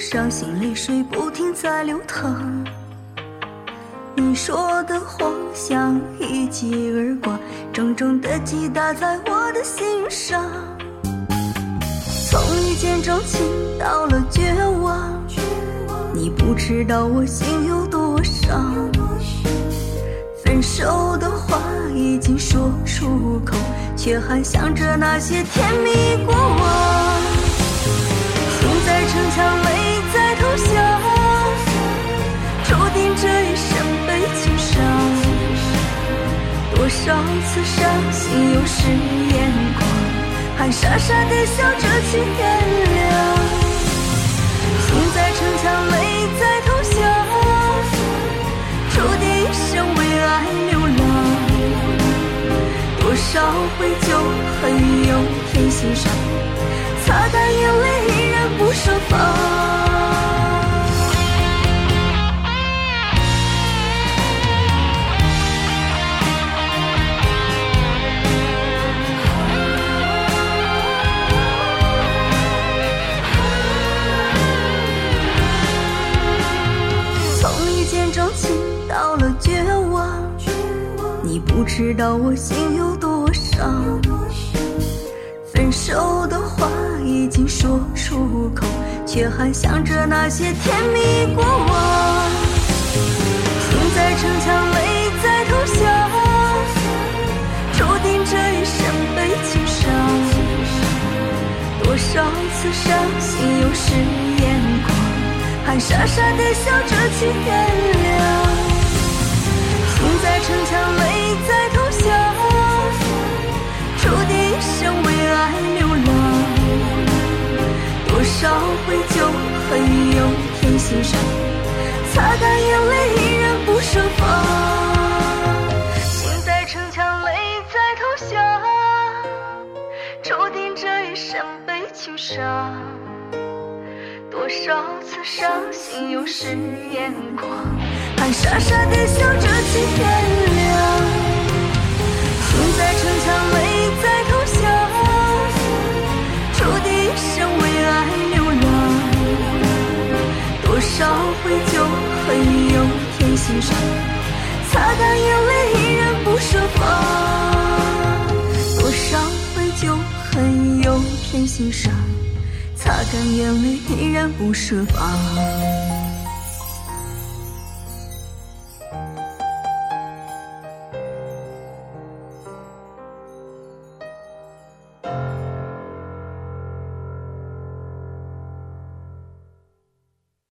伤心泪水不停在流淌，你说的谎像一记耳光，重重的击打在我的心上。从一见钟情到了绝望，你不知道我心有多伤。分手的话已经说出口，却还想着那些甜蜜过往。心在逞强，泪在偷笑，注定这一生被情伤。多少次伤心有失眼光，还傻傻地笑着去原谅。心在逞强，泪在偷笑，注定一生为爱流浪。多少悔疚恨有天心上，擦干眼泪依然不设防。到了绝望，你不知道我心有多伤。分手的话已经说出口，却还想着那些甜蜜过往。心在逞强，泪在偷笑，注定这一生被情伤。多少次伤心有失眼光，还傻傻地笑着去原谅。心在逞强，泪在偷笑，注定一生为爱流浪。多少悔疚恨有天心上，擦干眼泪依然不设防。心在逞强，泪在偷笑，注定这一生被情伤。多少次伤心有失眼光，还傻傻地笑着去原谅。心在逞强，泪在偷笑，注定一生为爱流浪。多少悔疚恨有天心上，擦干眼泪依然不设防。多少悔疚恨有天心上，擦干眼泪依然不设防。